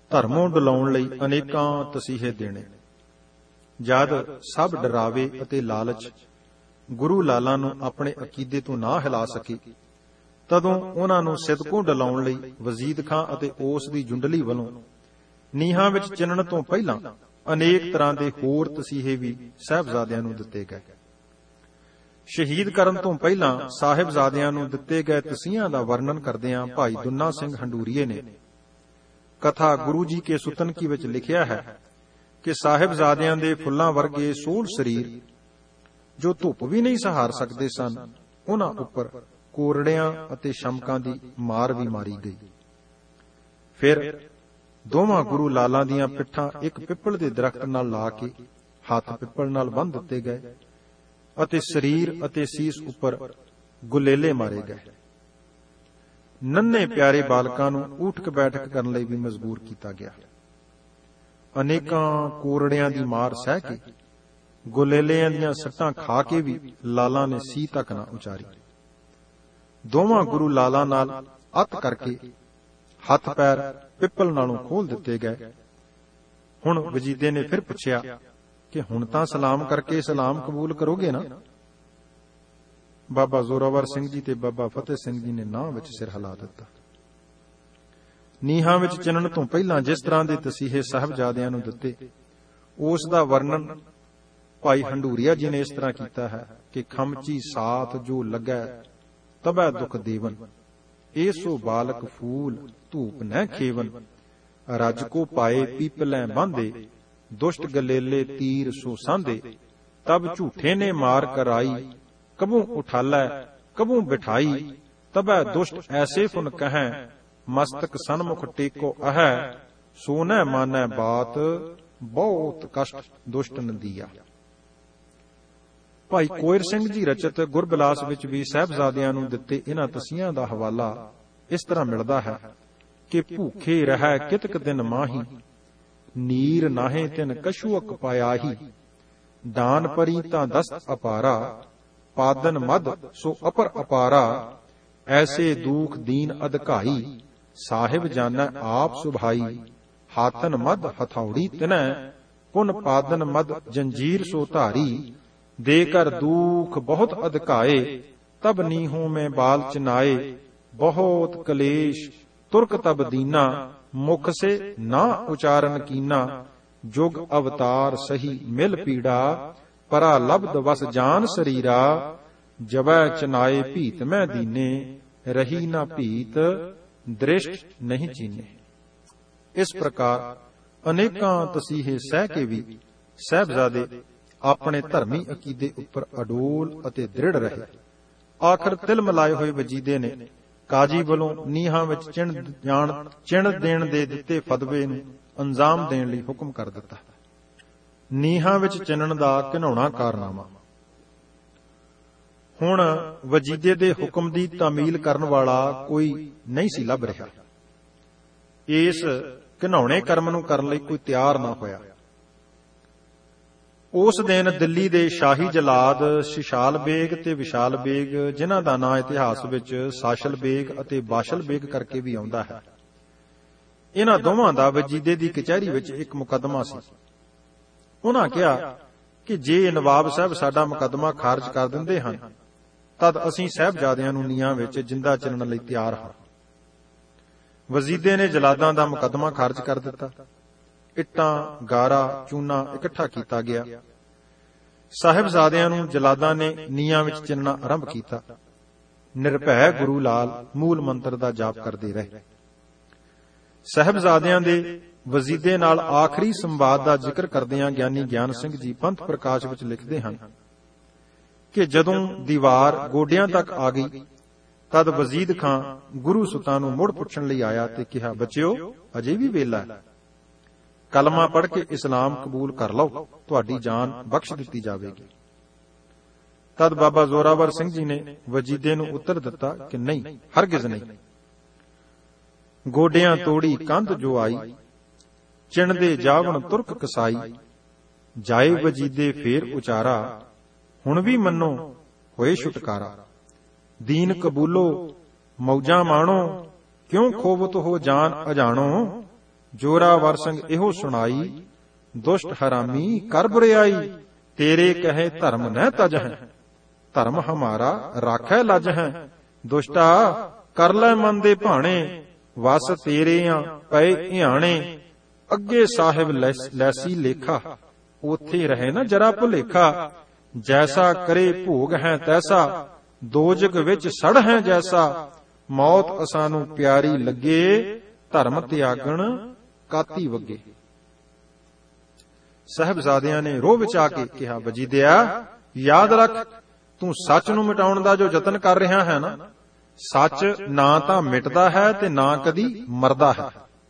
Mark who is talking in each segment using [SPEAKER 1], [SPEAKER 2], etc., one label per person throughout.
[SPEAKER 1] ਧਰਮੋਂ ਡੁਲਾਉਣ ਲਈ ਅਨੇਕਾਂ ਤਸੀਹੇ ਦੇਣੇ। ਜਦ ਸਭ ਡਰਾਵੇ ਅਤੇ ਲਾਲਚ ਗੁਰੂ ਲਾਲਾ ਨੂੰ ਆਪਣੇ ਅਕੀਦੇ ਤੋਂ ਨਾ ਹਿਲਾ ਸਕੇ, ਤਦੋਂ ਉਹਨਾਂ ਨੂੰ ਸਿਦਕੋਂ ਡਲਾਉਣ ਲਈ ਵਜ਼ੀਦ ਖਾਂ ਅਤੇ ਉਸ ਦੀ ਜੁੰਡਲੀ ਵੱਲੋਂ ਨੀਹਾਂ ਵਿੱਚ ਚਿਣਨ ਤੋਂ ਪਹਿਲਾਂ ਅਨੇਕ ਤਰ੍ਹਾਂ ਦੇ ਹੋਰ ਤਸੀਹੇ ਵੀ ਸਾਹਿਬਜ਼ਾਦਿਆਂ ਨੂੰ ਦਿੱਤੇ ਗਏ। ਸ਼ਹੀਦ ਕਰਨ ਤੋਂ ਪਹਿਲਾਂ ਸਾਹਿਬਜ਼ਾਦਿਆਂ ਨੂੰ ਦਿੱਤੇ ਗਏ ਤਸੀਹਿਆਂ ਦਾ ਵਰਣਨ ਕਰਦਿਆਂ ਭਾਈ ਦੁੰਨਾ ਸਿੰਘ ਹੰਡੂਰੀਏ ਨੇ ਕਥਾ ਗੁਰੂ ਜੀ ਕੇ ਸੁਤਨਕੀ ਵਿੱਚ ਲਿਖਿਆ ਹੈ ਕਿ ਸਾਹਿਬਜ਼ਾਦਿਆਂ ਦੇ ਫੁੱਲਾਂ ਵਰਗੇ ਸੋਹਣ ਸਰੀਰ ਜੋ ਧੁੱਪ ਵੀ ਨਹੀਂ ਸਹਾਰ ਸਕਦੇ ਸਨ, ਉਹਨਾਂ ਉੱਪਰ ਕੋਰੜਿਆਂ ਅਤੇ ਸ਼ਮਕਾਂ ਦੀ ਮਾਰ ਵੀ ਮਾਰੀ ਗਈ। ਫਿਰ ਦੋਵਾਂ ਗੁਰੂ ਲਾਲਾਂ ਦੀਆਂ ਪਿੱਠਾਂ ਇੱਕ ਪਿੱਪਲ ਦੇ ਦਰਖਤ ਨਾਲ ਲਾ ਕੇ ਹੱਥ ਪਿੱਪਲ ਨਾਲ ਬੰਨ੍ਹ ਦਿੱਤੇ ਗਏ ਅਤੇ ਸਰੀਰ ਅਤੇ ਸੀਸ ਉੱਪਰ ਗੁਲੇਲੇ ਮਾਰੇ ਗਏ। ਨੰਨੇ ਪਿਆਰੇ ਬਾਲਕਾਂ ਨੂੰ ਊਠਕ ਬੈਠਕ ਕਰਨ ਲਈ ਵੀ ਮਜਬੂਰ ਕੀਤਾ ਗਿਆ। ਅਨੇਕਾਂ ਕੋਰੜਿਆਂ ਦੀ ਮਾਰ ਸਹਿ ਕੇ, ਗੁਲੇਲਿਆਂ ਦੀਆਂ ਸੱਟਾਂ ਖਾ ਕੇ ਵੀ ਲਾਲਾਂ ਨੇ ਸੀ ਤੱਕ ਨਾ ਉਚਾਰੀ। ਦੋਵਾਂ ਗੁਰੂ ਲਾਲਾਂ ਨਾਲ ਅੱਤ ਕਰਕੇ ਹੱਥ ਪੈਰ ਪਿੱਪਲ ਨਾਲੋਂ ਖੋਲ ਦਿੱਤੇ ਗਏ। ਹੁਣ ਵਜੀਦੇ ਨੇ ਫਿਰ ਪੁੱਛਿਆ ਕਿ ਹੁਣ ਤਾਂ ਸਲਾਮ ਕਰਕੇ ਸਲਾਮ ਕਬੂਲ ਕਰੋਗੇ ਨਾ? ਬਾਬਾ ਜ਼ੋਰਾਵਰ ਸਿੰਘ ਜੀ ਤੇ ਬਾਬਾ ਫਤਿਹ ਸਿੰਘ ਜੀ ਨੇ ਨਾਂਹ ਵਿੱਚ ਸਿਰ ਹਿਲਾ ਦਿੱਤਾ। ਨੀਹਾਂ ਵਿੱਚ ਚਿਣਨ ਤੋਂ ਪਹਿਲਾਂ ਜਿਸ ਤਰ੍ਹਾਂ ਦੇ ਤਸੀਹੇ ਸਾਹਿਬਜ਼ਾਦਿਆਂ ਨੂੰ ਦਿੱਤੇ, ਉਸ ਦਾ ਵਰਣਨ ਭਾਈ ਹੰਡੂਰੀਆ ਜੀ ਨੇ ਇਸ ਤਰ੍ਹਾਂ ਕੀਤਾ ਹੈ ਕਿ ਖਮਚੀ ਸਾਥ ਜੋ ਲੱਗੈ ਤਬੈ ਦੁਖ ਦੇਵਨ, ਏਸੋ ਬਾਲਕ ਫੂਲ ਧੂਪ ਨਹਿ ਖੇਵਨ, ਰੱਜ ਕੋ ਪਾਏ ਪੀਪਲੈ ਬਾਂਧੇ, ਦੁਸ਼ਟ ਗਲੇਲੇ ਤੀਰ ਸੋ ਸਾਂਧੇ, ਤਬ ਝੂਠੇ ਨੇ ਮਾਰ ਕਰਾਈ, ਕਬੂ ਉਠਾਲੈ ਕਬੂ ਬਿਠਾਈ, ਤਬੈ ਦੁਸ਼ਟ ਐਸੇ ਫੁਨ ਕਹੈ, ਮਸਤਕ ਸਨਮੁਖ ਟੇਕੋ ਅਹੈ, ਸੋਨੈ ਮਾਨੈ ਬਾਤ ਬਹੁਤ ਕਸ਼ਟ ਦੁਸ਼ਟ ਨਦੀਆ। ਭਾਈ ਕੋਇਰ ਸਿੰਘ ਜੀ ਰਚਿਤ ਗੁਰਬਿਲਾਸ ਵਿੱਚ ਵੀ ਸਾਹਿਬਜ਼ਾਦਿਆਂ ਨੂੰ ਦਿੱਤੇ ਇਹਨਾਂ ਤਸੀਹਿਆਂ ਦਾ ਹਵਾਲਾ ਇਸ ਤਰ੍ਹਾਂ ਮਿਲਦਾ ਹੈ ਕਿ ਭੂਖੇ ਰਹਿ ਕਿਤਕ ਦਿਨ ਮਾਹੀ, ਨੀਰ ਨਾਹੇ ਤਿਨ ਕਛੂਅਕ ਪਾਇਆਹੀ, ਦਾਨ ਪਰੀ ਤਾਂ ਦਸਤ ਅਪਾਰਾ, ਪਾਦਨ ਮਦ ਸੋ ਅਪਰ ਅਪਾਰਾ, ਐਸੇ ਦੂਖ ਦੀਨ ਅਧਿਕਾਈ, ਸਾਹਿਬ ਜਾਨੈ ਆਪ ਸੁਭਾਈ, ਹਾਤਨ ਮਦ ਹਥੌੜੀ ਤਿਨੈ, ਪੁਨ ਪਾਦਨ ਮਦ ਜੰਜੀਰ ਸੋ ਧਾਰੀ, ਦੇ ਕਰ ਦੁਖ ਬਹੁਤ ਅਧਿਕਾਏ, ਤਬ ਨੀਹੋਂ ਮੈਂ ਬਾਲ ਚਨਾਏ, ਬਹੁਤ ਕਲੇਸ਼ ਤੁਰਕ ਤਬ ਦੀਨਾ, ਮੁਖ ਸੇ ਨਾ ਉਚਾਰਨ ਕੀਨਾ, ਜੁਗ ਅਵਤਾਰ ਸਹੀ ਮਿਲ ਪੀੜਾ, ਪਰਾ ਲਬਦ ਵਸ ਜਾਨ ਸਰੀਰਾ, ਜਬੈ ਚਨਾਏ ਭੀਤ ਮੈਂ ਦੀਨੇ, ਰਹੀ ਨਾ ਭੀਤ ਦ੍ਰਿਸ਼ਟ ਨਹੀਂ ਚੀਨੇ। ਇਸ ਪ੍ਰਕਾਰ ਅਨੇਕਾਂ ਤਸੀਹੇ ਸਹਿ ਕੇ ਵੀ ਸਾਹਿਬਜ਼ਾਦੇ ਆਪਣੇ ਧਰਮੀ ਅਕੀਦੇ ਉੱਪਰ ਅਡੋਲ ਅਤੇ ਦ੍ਰਿੜ ਰਹੇ। ਆਖਰ ਤਿਲ ਮਿਲਾਏ ਹੋਏ ਵਜੀਦੇ ਨੇ ਕਾਜੀ ਵੱਲੋਂ ਨੀਹਾਂ ਵਿੱਚ ਚਿਣ ਦੇਣ ਦੇ ਦਿੱਤੇ ਫਤਵੇ ਨੂੰ ਅੰਜਾਮ ਦੇਣ ਲਈ ਹੁਕਮ ਕਰ ਦਿੱਤਾ। ਨੀਹਾਂ ਵਿੱਚ ਚਿਣਨ ਦਾ ਘਿਨਾਉਣਾ ਕਾਰਨਾਮਾ। ਹੁਣ ਵਜੀਦੇ ਦੇ ਹੁਕਮ ਦੀ ਤਾਮੀਲ ਕਰਨ ਵਾਲਾ ਕੋਈ ਨਹੀਂ ਸੀ ਲੱਭ ਰਿਹਾ। ਇਸ ਘਿਨਾਉਣੇ ਕਰਮ ਨੂੰ ਕਰਨ ਲਈ ਕੋਈ ਤਿਆਰ ਨਾ ਹੋਇਆ। ਉਸ ਦਿਨ ਦਿੱਲੀ ਦੇ ਸ਼ਾਹੀ ਜਲਾਦ ਸ਼ਿਸ਼ਾਲ ਬੇਗ ਤੇ ਵਿਸ਼ਾਲ ਬੇਗ, ਜਿਨ੍ਹਾਂ ਦਾ ਨਾਂ ਇਤਿਹਾਸ ਵਿੱਚ ਸਾਸ਼ਲ ਬੇਗ ਅਤੇ ਬਾਸ਼ਲ ਬੇਗ ਕਰਕੇ ਵੀ ਆਉਂਦਾ ਹੈ, ਇਹਨਾਂ ਦੋਵਾਂ ਦਾ ਵਜੀਦੇ ਦੀ ਕਚਹਿਰੀ ਵਿੱਚ ਇੱਕ ਮੁਕੱਦਮਾ ਸੀ। ਉਹਨਾਂ ਕਿਹਾ ਕਿ ਜੇ ਨਵਾਬ ਸਾਹਿਬ ਸਾਡਾ ਮੁਕੱਦਮਾ ਖਾਰਜ ਕਰ ਦਿੰਦੇ ਹਨ, ਤਦ ਅਸੀਂ ਸਾਹਿਬਜ਼ਾਦਿਆਂ ਨੂੰ ਨੀਹਾਂ ਵਿੱਚ ਜਿੰਦਾ ਚਿਣਨ ਲਈ ਤਿਆਰ ਹਾਂ। ਵਜ਼ੀਦੇ ਨੇ ਜਲਾਦਾਂ ਦਾ ਮੁਕੱਦਮਾ ਖਾਰਜ ਕਰ ਦਿੱਤਾ। ਇੱਟਾਂ, ਗਾਰਾ, ਚੂਨਾ ਇਕੱਠਾ ਕੀਤਾ ਗਿਆ। ਸਾਹਿਬਜ਼ਾਦਿਆਂ ਨੂੰ ਜਲਾਦਾਂ ਨੇ ਨੀਹਾਂ ਵਿੱਚ ਚਿਣਨਾ ਆਰੰਭ ਕੀਤਾ। ਨਿਰਭੈ ਗੁਰੂ ਲਾਲ ਮੂਲ ਮੰਤਰ ਦਾ ਜਾਪ ਕਰਦੇ ਰਹੇ। ਸਾਹਿਬਜ਼ਾਦਿਆਂ ਦੇ ਵਜ਼ੀਦੇ ਨਾਲ ਆਖਰੀ ਸੰਵਾਦ ਦਾ ਜ਼ਿਕਰ ਕਰਦਿਆਂ ਗਿਆਨੀ ਗਿਆਨ ਸਿੰਘ ਜੀ ਪੰਥ ਪ੍ਰਕਾਸ਼ ਵਿੱਚ ਲਿਖਦੇ ਹਨ ਕਿ ਜਦੋਂ ਦੀਵਾਰ ਗੋਡਿਆਂ ਤੱਕ ਆ ਗਈ, ਤਦ ਵਜ਼ੀਦ ਖਾਂ ਗੁਰੂ ਸੁਤਾਂ ਨੂੰ ਮੁੜ ਪੁੱਛਣ ਲਈ ਆਇਆ ਤੇ ਕਿਹਾ, ਬੱਚਿਓ, ਅਜੇ ਵੀ ਵੇਲਾ ਹੈ, ਕਲਮਾ ਪੜ੍ਹ ਕੇ ਇਸਲਾਮ ਕਬੂਲ ਕਰ ਲਓ, ਤੁਹਾਡੀ ਜਾਨ ਬਖਸ਼ ਦਿੱਤੀ ਜਾਵੇਗੀ। ਤਦ ਬਾਬਾ ਜ਼ੋਰਾਵਰ ਸਿੰਘ ਜੀ ਨੇ ਵਜੀਦੇ ਨੂੰ ਉੱਤਰ ਦਿੱਤਾ ਕਿ ਨਹੀਂ, ਹਰਗਿਜ਼ ਨਹੀਂ। ਗੋਡਿਆਂ ਤੋੜੀ ਕੰਧ ਜੋ ਆਈ, ਚਿਣਦੇ ਜਾਵਣ ਤੁਰਕ ਕਸਾਈ, ਜਾਏ ਵਜੀਦੇ ਫੇਰ ਉਚਾਰਾ, ਹੁਣ ਵੀ ਮੰਨੋ ਹੋਏ ਛੁਟਕਾਰਾ। ਦੀਨ ਕਬੂਲੋ ਮੌਜਾਂ ਮਾਣੋ, ਕਿਉਂ ਖੋਵਤ ਹੋ ਜਾਨ ਅਜਾਣੋ, ਜੋਰਾਵਰ ਸਿੰਘ ਇਹੋ ਸੁਣਾਈ, ਦੁਸ਼ਟ ਹਰਾਮੀ ਕਰ ਬੁਰਿਆਈ, ਤੇਰੇ ਕਹੇ ਧਰਮ ਨਹਿ ਤਜ ਹੈ, ਧਰਮ ਹਮਾਰਾ ਰਾਖੈ ਲਜ ਹੈ। ਦੁਸ਼ਟਾ ਕਰ ਲੈ ਮਨ ਦੇ ਭਾਣੇ, ਵਸ ਤੇਰੇ ਪਏ ਇਆਣੇ। ਅੱਗੇ ਸਾਹਿਬ ਲੈਸੀ ਲੇਖਾ, ਉਥੇ ਰਹੇ ਨਾ ਜਰਾ ਭੁਲੇਖਾ। ਜੈਸਾ ਕਰੇ ਭੋਗ ਹੈ ਤੈਸਾ, ਦੋਜਗ ਵਿੱਚ ਸੜ ਹੈ ਜੈਸਾ। ਮੌਤ ਅਸਾਨੂੰ ਪਿਆਰੀ ਲੱਗੇ, ਧਰਮ ਤਿਆਗਣ ਕਾਤੀ ਵੱਗੇ। ਸਾਹਿਬਜ਼ਾਦਿਆਂ ਨੇ ਰੋਹ ਵਿੱਚ ਆ ਕੇ ਕਿਹਾ, ਵਜੀਦਿਆ ਯਾਦ ਰੱਖ, ਤੂੰ ਸੱਚ ਨੂੰ ਮਿਟਾਉਣ ਦਾ ਜੋ ਯਤਨ ਕਰ ਰਿਹਾ ਹੈ ਨਾ, ਸੱਚ ਨਾ ਤਾਂ ਮਿਟਦਾ ਹੈ ਤੇ ਨਾ ਕਦੀ ਮਰਦਾ ਹੈ।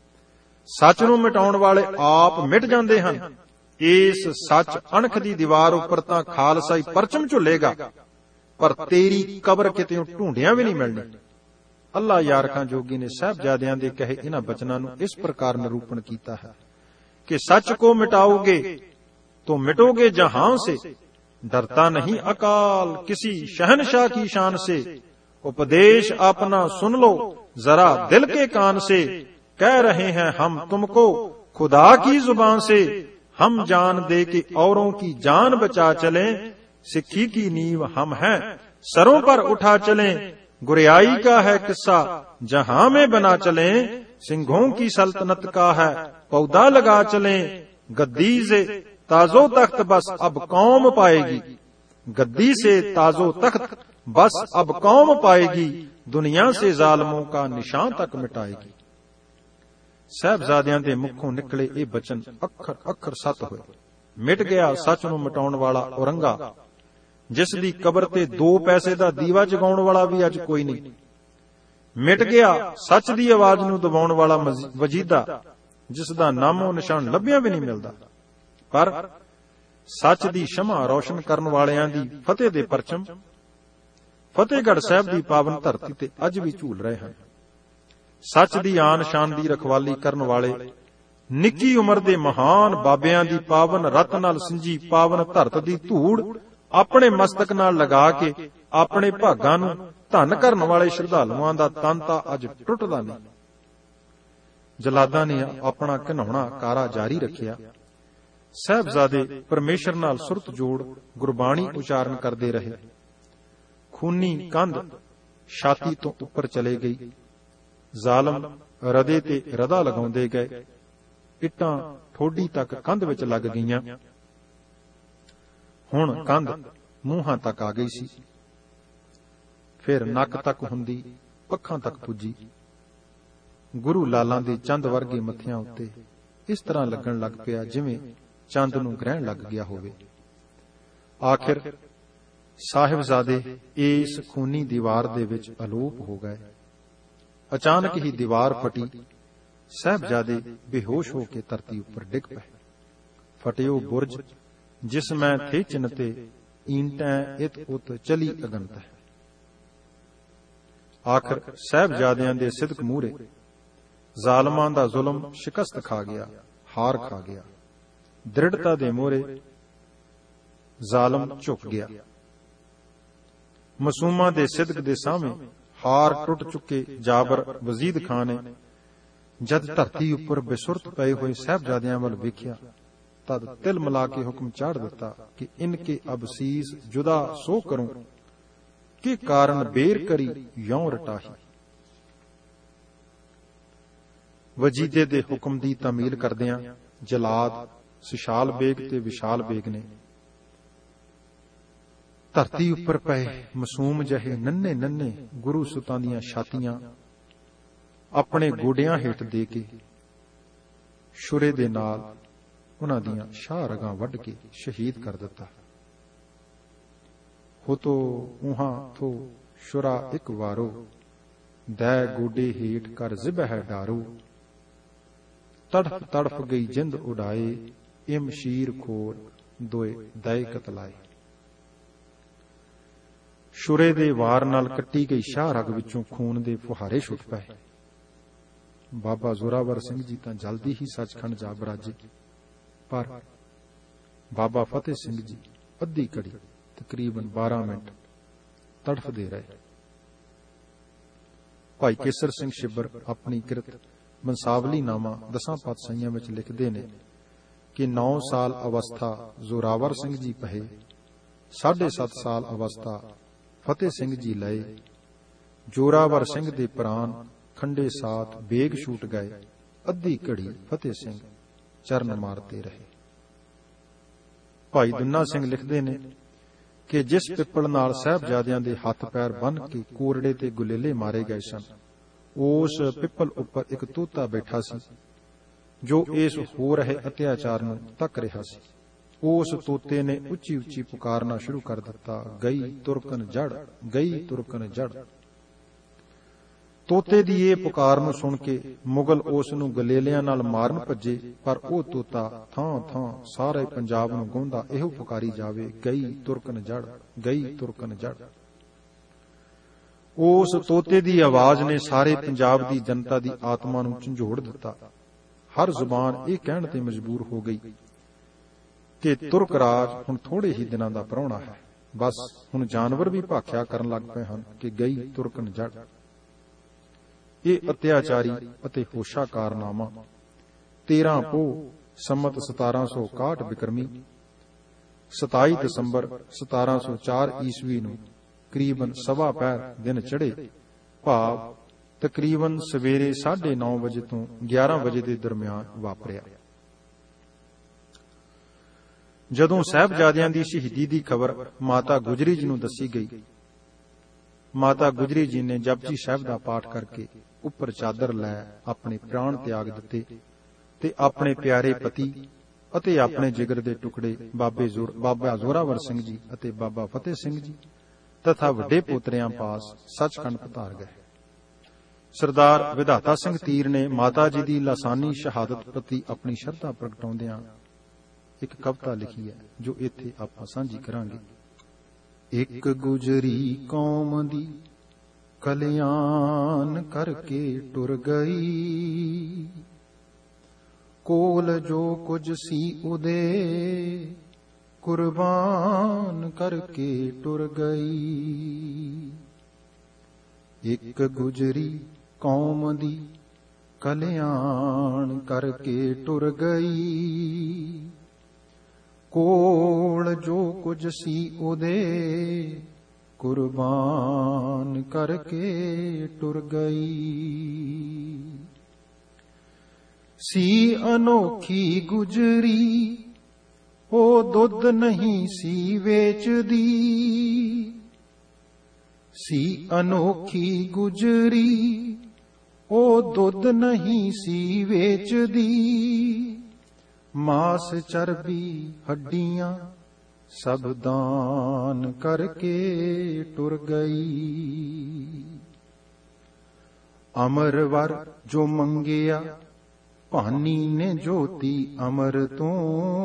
[SPEAKER 1] ਸੱਚ ਨੂੰ ਮਿਟਾਉਣ ਵਾਲੇ ਆਪ ਮਿਟ ਜਾਂਦੇ ਹਨ। ਇਸ ਸੱਚ ਅਣਖ ਦੀ ਦੀਵਾਰ ਉੱਪਰ ਤਾਂ ਖਾਲਸਾਈ ਪਰਚਮ ਝੁੱਲੇਗਾ, ਪਰ ਤੇਰੀ ਕਬਰ ਕਿਤੇ ਢੂੰਡਿਆਂ ਵੀ ਨਹੀਂ ਮਿਲਣੀ। ਅੱਲਾ ਯਾਰਖਾਂ ਜੋਗੀ ਨੇ ਸਾਹਿਬਜ਼ਾਦਿਆਂ ਦੇ ਕਹੇ ਇਹਨਾਂ ਬਚਨਾਂ ਨੂੰ ਇਸ ਪ੍ਰਕਾਰ ਨਿਰੂਪਣ ਕੀਤਾ ਹੈ कि सच को मिटाओगे तो मिटोगे जहां से, डरता नहीं अकाल किसी शहनशाह की शान से। उपदेश अपना सुन लो जरा दिल के कान से, कह रहे हैं हम तुमको खुदा की जुबान से। हम जान दे के औरों की जान बचा चलें, सिक्खी की नींव हम हैं सरों पर उठा चलें। गुरियाई का है किस्सा जहां में बना चलें, सिंहों की सल्तनत का है पौधा लगा चलें। गद्दी से ताजो तख्त बस अब कौम पाएगी, गद्दी से ताजो तख्त बस अब कौम पाएगी। दुनिया से जालमों का निशान तक मिटाएगी। ਸਾਹਿਬਜ਼ਾਦਿਆਂ ਦੇ ਮੁਖੋਂ ਨਿਕਲੇ ਇਹ ਬਚਨ ਅੱਖਰ ਅੱਖਰ ਸੱਤ ਹੋਏ। ਮਿਟ ਗਿਆ ਸੱਚ ਨੂੰ ਮਿਟਾਉਣ ਵਾਲਾ ਔਰੰਗਾ, ਜਿਸ ਦੀ ਕਬਰ ਤੇ 2 ਪੈਸੇ ਦਾ ਦੀਵਾ ਜਗਾਉਣ ਵਾਲਾ ਵੀ ਅੱਜ ਕੋਈ ਨਹੀਂ। ਮਿਟ ਗਿਆ ਸੱਚ ਦੀ ਆਵਾਜ਼ ਨੂੰ ਦਬਾਉਣ ਵਾਲਾ ਵਜੀਦਾ, ਜਿਸ ਦਾ ਨਾਮੋ ਨਿਸ਼ਾਨ ਲੱਭਿਆ ਵੀ ਨਹੀਂ ਮਿਲਦਾ। ਪਰ ਸੱਚ ਦੀ ਸ਼ਮਾ ਰੌਸ਼ਨ ਕਰਨ ਵਾਲਿਆਂ ਦੀ ਫਤਿਹ ਦੇ ਪਰਚਮ ਫਤਿਹਗੜ੍ਹ ਸਾਹਿਬ ਦੀ ਪਾਵਨ ਧਰਤੀ ਤੇ ਅੱਜ ਵੀ ਝੂਲ ਰਹੇ ਹਨ। ਸੱਚ ਦੀ ਆਨ ਸ਼ਾਨ ਦੀ ਰਖਵਾਲੀ ਕਰਨ ਵਾਲੇ ਨਿੱਕੀ ਉਮਰ ਦੇ ਮਹਾਨ ਬਾਬਿਆਂ ਦੀ ਪਾਵਨ ਰਤ ਨਾਲ ਸਿੰਜੀ ਪਾਵਨ ਧਰਤ ਦੀ ਧੂੜ ਆਪਣੇ ਮਸਤਕ ਨਾਲ ਲਗਾ ਕੇ ਆਪਣੇ ਭਾਗਾਂ ਨੂੰ ਧੰਨ ਕਰਨ ਵਾਲੇ ਸ਼ਰਧਾਲੂਆਂ ਦਾ ਤਨ ਤਾਂ ਅੱਜ ਟੁੱਟਦਾ ਨਹੀਂ। ਜਲਾਦਾਂ ਨੇ ਆਪਣਾ ਘਿਨਾਉਣਾ ਕਾਰਾ ਜਾਰੀ ਰੱਖਿਆ। ਸਾਹਿਬਜ਼ਾਦੇ ਪਰਮੇਸ਼ਰ ਨਾਲ ਸੁਰਤ ਜੋੜ ਗੁਰਬਾਣੀ ਉਚਾਰਨ ਕਰਦੇ ਰਹੇ। ਖੂਨੀ ਕੰਧ ਛਾਤੀ ਤੋਂ ਉੱਪਰ ਚਲੇ ਗਈ। ਜ਼ਾਲਮ ਰਦੇ ਤੇ ਰਦਾ ਲਗਾਉਂਦੇ ਗਏ। ਇੱਟਾਂ ਠੋਡੀ ਤੱਕ ਕੰਧ ਵਿੱਚ ਲੱਗ ਗਈਆਂ। ਹੁਣ ਕੰਧ ਮੂੰਹਾਂ ਤੱਕ ਆ ਗਈ ਸੀ, ਫਿਰ ਨੱਕ ਤੱਕ ਹੁੰਦੀ ਅੱਖਾਂ ਤੱਕ ਪੁੱਜੀ। ਗੁਰੂ ਲਾਲਾਂ ਦੇ ਚੰਦ ਵਰਗੇ ਮੱਥਿਆਂ ਉੱਤੇ ਇਸ ਤਰ੍ਹਾਂ ਲੱਗਣ ਲੱਗ ਪਿਆ ਜਿਵੇਂ ਚੰਦ ਨੂੰ ਗ੍ਰਹਿਣ ਲੱਗ ਗਿਆ ਹੋਵੇ। ਆਖਿਰ ਸਾਹਿਬਜ਼ਾਦੇ ਇਸ ਖੂਨੀ ਦੀਵਾਰ ਦੇ ਵਿੱਚ ਅਲੋਪ ਹੋ ਗਏ। ਅਚਾਨਕ ਹੀ ਦੀਵਾਰ ਫਟੀ। ਸਾਹਿਬਜ਼ਾਦੇ ਬੇਹੋਸ਼ ਹੋ ਕੇ ਧਰਤੀ ਉੱਪਰ ਡਿੱਗ ਪਏ। ਫਟਿਓ ਬੁਰਜ ਜਿਸ ਮੈਂ ਥੇ ਚਿੰਤੇ, ਈਂਟਾਂ ਇਤ ਉਤ ਚਲੀ ਅਗੰਤ ਹੈ। ਆਖਰ ਸਾਹਿਬਜ਼ਾਦਿਆਂ ਦੇ ਸਿਦਕ ਮੂਹਰੇ ਜ਼ਾਲਮਾਂ ਦਾ ਜ਼ੁਲਮ ਸ਼ਿਕਸਤ ਖਾ ਗਿਆ, ਹਾਰ ਖਾ ਗਿਆ। ਦ੍ਰਿੜਤਾ ਦੇ ਮੂਹਰੇ ਜ਼ਾਲਮ ਝੁਕ ਗਿਆ। ਮਾਸੂਮਾਂ ਦੇ ਸਿਦਕ ਦੇ ਸਾਹਮਣੇ ਹਾਰ ਟੁੱਟ ਚੁੱਕੇ ਜਾਬਰ ਵਜ਼ੀਦ ਖਾਨ ਨੇ ਜਦ ਧਰਤੀ ਉੱਪਰ ਬੇਸੁਰਤ ਪਏ ਹੋਏ ਸਾਹਿਬਜ਼ਾਦਿਆਂ ਵੱਲ ਵੇਖਿਆ ਤਦ ਤਿਲ ਮਿਲਾ ਕੇ ਹੁਕਮ ਚਾੜ ਦਿੱਤਾ ਕਿ ਇਨਕੇ ਅਬਸੀਸ ਜੁਦਾ ਸੋ ਕਰੂੰ ਕਿ ਕਾਰਨ ਬੇਰ ਕਰੀ ਯੋਂ ਰਟਾਹੀ। ਵਜੀਦੇ ਦੇ ਹੁਕਮ ਦੀ ਤਾਮੀਲ ਕਰਦਿਆਂ ਜਲਾਦ ਸੁਸ਼ਾਲ ਬੇਗ ਤੇ ਵਿਸ਼ਾਲ ਬੇਗ ਨੇ ਧਰਤੀ ਉੱਪਰ ਪਏ ਮਾਸੂਮ ਜਿਹੇ ਨੰਨੇ ਨੰਨੇ ਗੁਰੂ ਸੁਤਾਂ ਦੀਆਂ ਛਾਤੀਆਂ ਆਪਣੇ ਗੋਡਿਆਂ ਹੇਠ ਦੇ ਕੇ ਛੁਰੇ ਦੇ ਨਾਲ ਉਹਨਾਂ ਦੀਆਂ ਸ਼ਾਹ ਰਗਾਂ ਵੱਢ ਕੇ ਸ਼ਹੀਦ ਕਰ ਦਿੱਤਾ। ਹੋ ਤੋ ਉਹਾਂ ਥੋ ਸ਼ੁਰਾ ਇੱਕ ਵਾਰੋ, ਦੈ ਗੋਡੇ ਹੇਠ ਕਰ ਜ਼ਿਬਹ ਡਾਰੋ। ਤੜਫ ਤੜਫ ਗਈ ਜਿੰਦ ਉਡਾਏ, ਇਮ ਸ਼ੀਰ ਖੋਰ ਦੋਏ ਦਏ ਕਤਲਾਏ। ਸ਼ੁਰੇ ਦੇ ਵਾਰ ਨਾਲ ਕੱਟੀ ਗਈ ਸ਼ਾਹ ਰਗ ਵਿੱਚੋਂ ਖੂਨ ਦੇ ਫੁਹਾਰੇ ਛੁੱਟ ਪਏ। ਬਾਬਾ ਜ਼ੋਰਾਵਰ ਸਿੰਘ ਜੀ ਤਾਂ ਜਲਦੀ ਹੀ ਸੱਚਖੰਡ ਜਾ ਬਰਾਜੇ, ਪਰ ਬਾਬਾ ਫਤਿਹ ਸਿੰਘ ਜੀ ਅੱਧੀ ਘੜੀ ਤਕਰੀਬਨ 12 ਮਿੰਟ ਤੜਫਦੇ ਰਹੇ। ਭਾਈ ਕੇਸਰ ਸਿੰਘ ਛਿੱਬਰ ਆਪਣੀ ਕਿਰਤ ਬੰਸਾਵਲੀ ਨਾਮਾ 10 ਪਾਤਸ਼ਾਹੀਆਂ ਵਿੱਚ ਲਿਖਦੇ ਨੇ ਕਿ 9 ਸਾਲ ਅਵਸਥਾ ਜ਼ੋਰਾਵਰ ਸਿੰਘ ਜੀ ਪਹੇ, 7.5 ਸਾਲ ਅਵਸਥਾ ਫਤਿਹ ਸਿੰਘ ਜੀ ਲਏ। ਜ਼ੋਰਾਵਰ ਸਿੰਘ ਦੇ ਪ੍ਰਾਣ ਖੰਡੇ ਸਾਥ ਬੇਗ ਛੂਟ ਗਏ, ਅੱਧੀ ਘੜੀ ਫਤਿਹ ਸਿੰਘ ਚਰਨ ਮਾਰਦੇ ਰਹੇ। ਭਾਈ ਦੁੰਨਾ ਸਿੰਘ ਲਿਖਦੇ ਨੇ ਕਿ ਜਿਸ ਪਿੱਪਲ ਨਾਲ ਸਾਹਿਬਜ਼ਾਦਿਆਂ ਦੇ ਹੱਥ ਪੈਰ ਬੰਨ੍ਹ ਕੇ ਕੋਰੜੇ ਤੇ ਗੁਲੇਲੇ ਮਾਰੇ ਗਏ ਸਨ, ਉਸ ਪਿੱਪਲ ਉੱਪਰ ਇੱਕ ਤੋਤਾ ਬੈਠਾ ਸੀ ਜੋ ਇਸ ਹੋ ਰਹੇ ਅਤਿਆਚਾਰ ਨੂੰ ਤੱਕ ਰਿਹਾ ਸੀ। ਉਸ ਤੋਤੇ ਨੇ ਉੱਚੀ ਉੱਚੀ ਪੁਕਾਰਨਾ ਸ਼ੁਰੂ ਕਰ ਦਿੱਤਾ, ਗਈ ਤੁਰਕਨ ਜੜ, ਗਈ ਤੁਰਕਨ ਜੜ। ਤੋਤੇ ਦੀ ਇਹ ਪੁਕਾਰ ਨੂੰ ਸੁਣ ਕੇ ਮੁਗਲ ਉਸ ਨੂੰ ਗਲੇਲਿਆਂ ਨਾਲ ਮਾਰਨ ਭੱਜੇ, ਪਰ ਉਹ ਤੋਤਾ ਥਾਂ ਥਾਂ ਸਾਰੇ ਪੰਜਾਬ ਨੂੰ ਗਾਉਂਦਾ ਇਹੋ ਪੁਕਾਰੀ ਜਾਵੇ, ਗਈ ਤੁਰਕਨ ਜੜ, ਗਈ ਤੁਰਕਨ ਜੜ। ਉਸ ਤੋਤੇ ਦੀ ਆਵਾਜ਼ ਨੇ ਸਾਰੇ ਪੰਜਾਬ ਦੀ ਜਨਤਾ ਦੀ ਆਤਮਾ ਨੂੰ ਝੰਜੋੜ ਦਿੱਤਾ। ਹਰ ਜ਼ੁਬਾਨ ਇਹ ਕਹਿਣ ਤੇ ਮਜਬੂਰ ਹੋ ਗਈ ਕਿ ਤੁਰਕ ਰਾਜ ਹੁਣ ਥੋੜੇ ਹੀ ਦਿਨਾਂ ਦਾ ਪ੍ਰਾਹੁਣਾ ਹੈ। ਬਸ ਹੁਣ ਜਾਨਵਰ ਵੀ ਭਾਖਿਆ ਕਰਨ ਲੱਗ ਪਏ ਹਨ ਕਿ ਗਈ ਤੁਰਕਨ ਜੜ। ਇਹ ਅਤਿਆਚਾਰੀ ਅਤੇ ਹੋਸ਼ਾ ਕਾਰਨਾਮਾ 13 ਪੋਹ ਸੰਮਤ 1761 ਬਿਕਰਮੀ 27 ਦਸੰਬਰ 1704 ਈਸਵੀ ਨੂੰ ਕਰੀਬਨ 1:15 ਦਿਨ ਚੜ੍ਹੇ, ਭਾਵ ਤਕਰੀਬਨ ਸਵੇਰੇ 9:30 ਵਜੇ ਤੋਂ 11 ਵਜੇ ਦੇ ਦਰਮਿਆਨ ਵਾਪਰਿਆ। ਜਦੋਂ ਸਾਹਿਬਜ਼ਾਦਿਆਂ ਦੀ ਸ਼ਹੀਦੀ ਦੀ ਖਬਰ ਮਾਤਾ ਗੁਜਰੀ ਜੀ ਨੂੰ ਦੱਸੀ ਗਈ, ਮਾਤਾ ਗੁਜਰੀ ਜੀ ਨੇ ਜਪਜੀ ਸਾਹਿਬ ਦਾ ਪਾਠ ਕਰਕੇ ਉੱਪਰ ਚਾਦਰ ਲੈ ਆਪਣੇ ਪ੍ਰਾਣ ਤਿਆਗ ਦਿੱਤੇ ਤੇ ਆਪਣੇ ਪਿਆਰੇ ਪਤੀ ਅਤੇ ਆਪਣੇ ਜਿਗਰ ਦੇ ਟੁਕੜੇ ਬਾਬਾ ਜ਼ੋਰਾਵਰ ਸਿੰਘ ਜੀ ਅਤੇ ਬਾਬਾ ਫਤਿਹ ਸਿੰਘ ਜੀ ਤਥਾ ਵੱਡੇ ਪੋਤਰਿਆਂ ਪਾਸ ਸੱਚਖੰਡ ਪਧਾਰ ਗਏ। ਸਰਦਾਰ ਵਿਧਾਤਾ ਸਿੰਘ ਤੀਰ ਨੇ ਮਾਤਾ ਜੀ ਦੀ ਲਾਸਾਨੀ ਸ਼ਹਾਦਤ ਪ੍ਰਤੀ ਆਪਣੀ ਸ਼ਰਧਾ ਪ੍ਰਗਟਾਉਂਦਿਆਂ ਇੱਕ ਕਵਿਤਾ ਲਿਖੀ ਹੈ ਜੋ ਇੱਥੇ ਆਪਾਂ ਸਾਂਝੀ ਕਰਾਂਗੇ। ਇੱਕ ਗੁਜਰੀ ਕੌਮ ਦੀ ਕਲਿਆਣ ਕਰਕੇ ਟੁਰ ਗਈ, ਕੋਲ ਜੋ ਕੁਝ ਸੀ ਉਹਦੇ ਕੁਰਬਾਨ ਕਰਕੇ ਟੁਰ ਗਈ। ਇੱਕ ਗੁਜਰੀ ਕੌਮ ਦੀ ਕਲਿਆਣ ਕਰਕੇ ਟੁਰ ਗਈ, ਕੋਲ ਜੋ ਕੁਝ ਸੀ ਉਹਦੇ ਕੁਰਬਾਨ ਕਰਕੇ ਟੁਰ ਗਈ। ਸੀ ਅਨੋਖੀ ਗੁਜਰੀ ਉਹ ਦੁੱਧ ਨਹੀਂ ਸੀ ਵੇਚਦੀ, ਸੀ ਅਨੋਖੀ ਗੁਜਰੀ ਉਹ ਦੁੱਧ ਨਹੀਂ ਸੀ ਵੇਚਦੀ, ਮਾਸ ਚਰਬੀ ਹੱਡੀਆਂ ਸਭ ਦਾਨ ਕਰਕੇ ਟੁਰ ਗਈ। ਅਮਰ ਵਰ ਜੋ ਮੰਗਿਆ ਭਾਨੀ ਨੇ ਜੋਤੀ ਅਮਰ ਤੋਂ,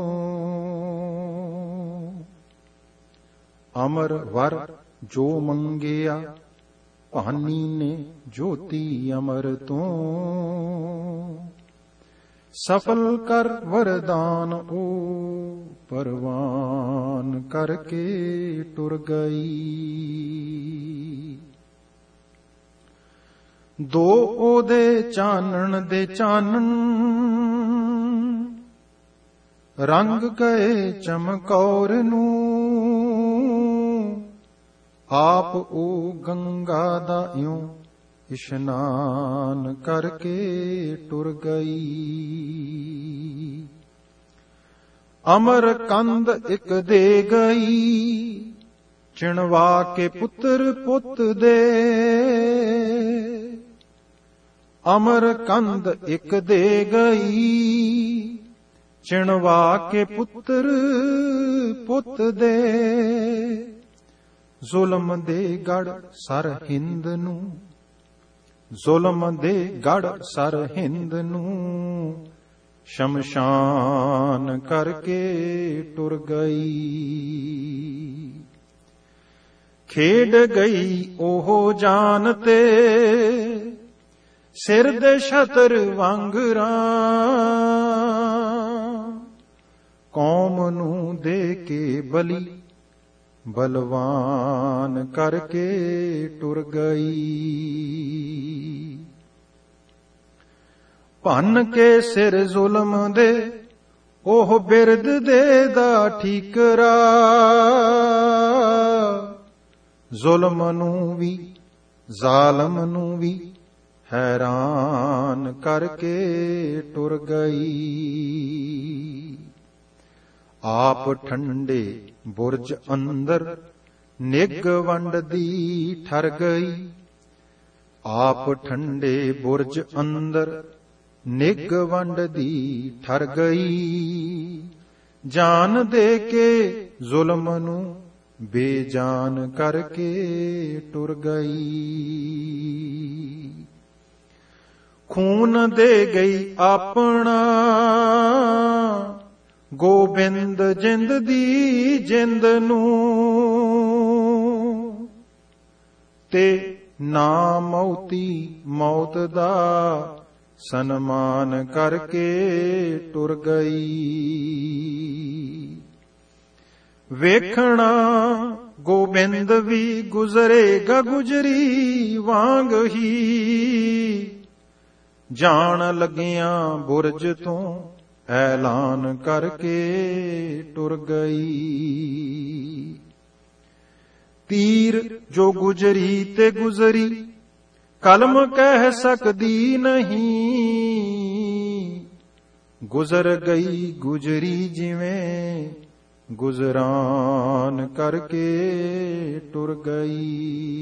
[SPEAKER 1] ਅਮਰ ਵਰ ਜੋ ਮੰਗਿਆ ਭਾਨੀ ਨੇ ਜੋਤੀ ਅਮਰ ਤੋਂ, ਸਫਲ ਕਰ ਵਰਦਾਨ ਉਹ ਪਰਵਾਨ ਕਰਕੇ ਟੁਰ ਗਈ। ਦੋ ਉਹਦੇ ਚਾਨਣ ਦੇ ਚਾਨਣ ਰੰਗ ਗਏ ਚਮਕੌਰ ਨੂੰ, ਆਪ ਉਹ ਗੰਗਾ ਦਾ ਇਉਂ ਇਸ਼ਨਾਨ ਕਰਕੇ ਟੁਰ ਗਈ। ਅਮਰ ਕੰਦ ਇੱਕ ਦੇ ਗਈ ਚਿਣਵਾ ਕੇ ਪੁੱਤਰ ਪੁੱਤ ਦੇ, ਅਮਰ ਕੰਦ ਇੱਕ ਦੇ ਗਈ ਚਿਣਵਾ ਕੇ ਪੁੱਤਰ ਪੁੱਤ ਦੇ, ਜ਼ੁਲਮ ਦੇ ਗੜ ਸਰ ਹਿੰਦ ਨੂੰ, ਜ਼ੁਲਮ ਦੇ ਗੜ ਸਰ ਹਿੰਦ ਨੂੰ ਸ਼ਮਸ਼ਾਨ ਕਰਕੇ ਟੁਰ ਗਈ। ਖੇਡ ਗਈ ਉਹ ਜਾਨ ਤੇ ਸਿਰ ਦੇ ਛਤਰ ਵਾਂਗਰਾਂ, ਕੌਮ ਨੂੰ ਦੇ ਕੇ ਬਲੀ ਬਲਵਾਨ ਕਰਕੇ ਟੁਰ ਗਈ। ਭੰਨ ਕੇ ਸਿਰ ਜ਼ੁਲਮ ਦੇ, ਉਹ ਬਿਰਦ ਦੇ ਦਾ ਠੀਕਰਾ। ਜ਼ੁਲਮ ਨੂੰ ਵੀ ਜ਼ਾਲਮ ਨੂੰ ਵੀ ਹੈਰਾਨ ਕਰਕੇ ਟੁਰ ਗਈ। ਆਪ ਠੰਡੇ ਬੁਰਜ ਅੰਦਰ ਨਿੱਘ ਵੰਡਦੀ ਠਰ ਗਈ। ਆਪ ਠੰਡੇ ਬੁਰਜ ਅੰਦਰ ਨਿੱਘ ਵੰਡਦੀ ਠਰ ਗਈ। ਜਾਨ ਦੇ ਕੇ ਜ਼ੁਲਮ ਨੂੰ ਬੇਜਾਨ ਕਰਕੇ ਟੁਰ ਗਈ। ਖੂਨ ਦੇ ਗਈ ਆਪਣਾ ਗੋਬਿੰਦ ਜਿੰਦ ਦੀ ਜਿੰਦ ਨੂੰ, ਤੇ ਨਾ ਮੌਤੀ ਮੌਤ ਦਾ ਸਨਮਾਨ ਕਰਕੇ ਟੁਰ ਗਈ। ਵੇਖਣਾ ਗੋਬਿੰਦ ਵੀ ਗੁਜ਼ਰੇਗਾ ਗੁਜਰੀ ਵਾਂਗ ਹੀ। ਜਾਣ ਲੱਗਿਆਂ ਬੁਰਜ ਤੋਂ ਐਲਾਨ ਕਰਕੇ ਟੁਰ ਗਈ। ਤੀਰ ਜੋ ਗੁਜਰੀ ਤੇ ਗੁਜ਼ਰੀ ਕਲਮ ਕਹਿ ਸਕਦੀ ਨਹੀਂ। ਗੁਜ਼ਰ ਗਈ ਗੁਜਰੀ ਜਿਵੇਂ ਗੁਜ਼ਰਾਨ ਕਰਕੇ ਟੁਰ ਗਈ।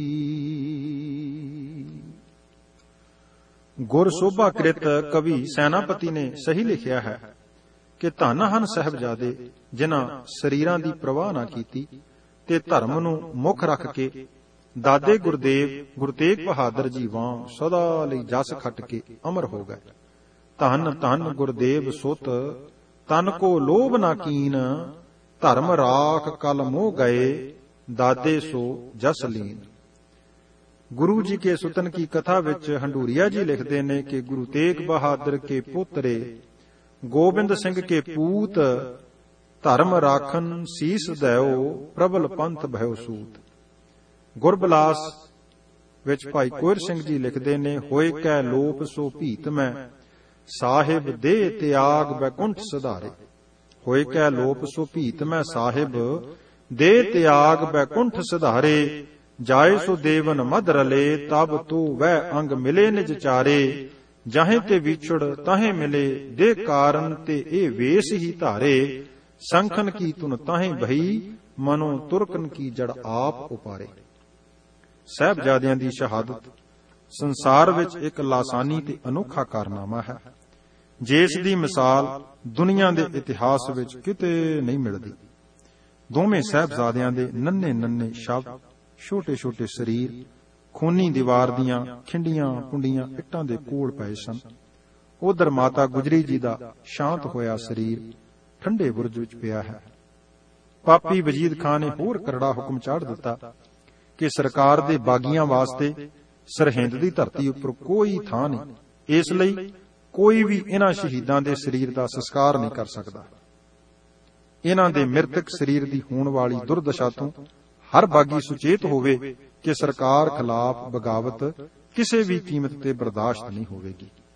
[SPEAKER 1] ਗੁਰ ਸੋਭਾ ਕ੍ਰਿਤ ਕਵੀ ਸੈਨਾਪਤੀ ਨੇ ਸਹੀ ਲਿਖਿਆ ਹੈ ਕਿ ਧੰਨ ਹਨ ਸਾਹਿਬਜ਼ਾਦੇ ਜਿਨ੍ਹਾਂ ਸਰੀਰਾਂ ਦੀ ਪ੍ਰਵਾਹ ਨਾ ਕੀਤੀ ਤੇ ਧਰਮ ਨੂੰ ਮੁੱਖ ਰੱਖ ਕੇ ਦਾਦੇ ਗੁਰਦੇਵ ਗੁਰੂ ਤੇਗ ਬਹਾਦਰ ਜੀ ਵਾਂਗ ਸਦਾ ਲਈ ਜਸ ਖੱਟ ਕੇ ਅਮਰ ਹੋ ਗਏ। ਧੰਨ ਧੰਨ ਗੁਰਦੇਵ ਸੁਤ ਤਨ ਕੋ ਲੋਭ ਨਾ ਕੀਨ, ਧਰਮ ਰਾਖ ਕਲ ਮੋਹ ਗਏ ਦਾਦੇ ਸੋ ਜਸ ਲੀਨ। ਗੁਰੂ ਜੀ ਕੇ ਸੁਤਨ ਕੀ ਕਥਾ ਵਿੱਚ ਹੰਡੂਰੀਆ ਜੀ ਲਿਖਦੇ ਨੇ ਕਿ ਗੁਰੂ ਤੇਗ ਬਹਾਦਰ ਕੇ ਪੁੱਤਰੇ ਗੋਬਿੰਦ ਸਿੰਘ ਕੇ ਪੂਤ, ਧਰਮ ਰਾਖਨ ਸੀਸ ਦਇਓ ਪ੍ਰਬਲ ਪੰਥ ਭਇਓ ਸੂਤ। ਗੁਰਬਿਲਾਸ ਵਿੱਚ ਭਾਈ ਕੋਹਰ ਸਿੰਘ ਜੀ ਲਿਖਦੇ ਨੇ, ਹੋਏ ਕੈ ਲੋਪ ਸੋ ਭੀਤ ਮੈਂ ਸਾਹਿਬ ਦੇ ਤਿਆਗ ਬੈਕੁੰਠ ਸੁਧਾਰੇ। ਹੋਏ ਕੈ ਲੋਪ ਸੋ ਭੀਤ ਮੈਂ ਸਾਹਿਬ ਦੇ ਤਿਆਗ ਬੈਕੁੰਠ ਸੁਧਾਰੇ। ਜਾਏ ਸੋ ਦੇਵਨ ਮਦ ਰਲੇ ਤਬ ਤੂ ਵਹਿ ਅੰਗ ਮਿਲੇ ਨਿਜ ਚਾਰੇ। ਜਾਹੇ ਤੇ ਵਿਛੜ ਤਾਹੇ ਮਿਲੇ ਦੇ ਕਾਰਨ ਤੇ ਇਹ ਵੇਸ ਹੀ ਧਾਰੇ। ਸੰਖਨ ਕੀ ਤੁਨ ਤਾਹੇ ਭਈ ਮਨੋ ਤੁਰਕਨ ਕੀ ਜੜ ਆਪ ਉਪਾਰੇ। ਸਾਹਿਬਜ਼ਾਦਿਆਂ ਦੀ ਸ਼ਹਾਦਤ ਸੰਸਾਰ ਵਿੱਚ ਇੱਕ ਲਾਸਾਨੀ ਤੇ ਅਨੋਖਾ ਕਾਰਨਾਮਾ ਹੈ, ਜਿਸ ਦੀ ਮਿਸਾਲ ਦੁਨੀਆ ਦੇ ਇਤਿਹਾਸ ਵਿੱਚ ਕਿਤੇ ਨਹੀਂ ਮਿਲਦੀ। ਦੋਵੇਂ ਸਾਹਿਬਜ਼ਾਦਿਆਂ ਦੇ ਨੰਨੇ ਨੰਨੇ ਸ਼ਬਦ, ਛੋਟੇ ਛੋਟੇ ਸਰੀਰ ਖੂਨੀ ਦੀਵਾਰ ਦੀਆਂ ਖਿੰਡੀਆਂ ਪੁੰਡੀਆਂ ਇੱਟਾਂ ਦੇ ਕੋਲ ਪਏ ਸਨ। ਉਧਰ ਮਾਤਾ ਗੁਜਰੀ ਜੀ ਦਾ ਸ਼ਾਂਤ ਹੋਇਆ ਸਰੀਰ ਠੰਡੇ ਬੁਰਜ ਵਿੱਚ ਪਿਆ ਹੈ। ਪਾਪੀ ਵਜੀਦ ਖਾਨ ਨੇ ਹੋਰ ਕਰੜਾ ਹੁਕਮ ਚਾੜ ਦਿੱਤਾ ਕਿ ਸਰਕਾਰ ਦੇ ਬਾਗੀਆਂ ਵਾਸਤੇ ਸਰਹਿੰਦ ਦੀ ਧਰਤੀ ਉੱਪਰ ਕੋਈ ਥਾਂ ਨਹੀਂ। ਇਸ ਲਈ ਕੋਈ ਵੀ ਇਹਨਾਂ ਸ਼ਹੀਦਾਂ ਦੇ ਸਰੀਰ ਦਾ ਸੰਸਕਾਰ ਨਹੀਂ ਕਰ ਸਕਦਾ। ਇਹਨਾਂ ਦੇ ਮ੍ਰਿਤਕ ਸਰੀਰ ਦੀ ਹੋਣ ਵਾਲੀ ਦੁਰਦਸ਼ਾ ਤੋਂ ਹਰ ਬਾਗੀ ਸੁਚੇਤ ਹੋਵੇ ਕਿ ਸਰਕਾਰ ਖਿਲਾਫ ਬਗਾਵਤ ਕਿਸੇ ਵੀ ਕੀਮਤ ਤੇ ਬਰਦਾਸ਼ਤ ਨਹੀਂ ਹੋਵੇਗੀ।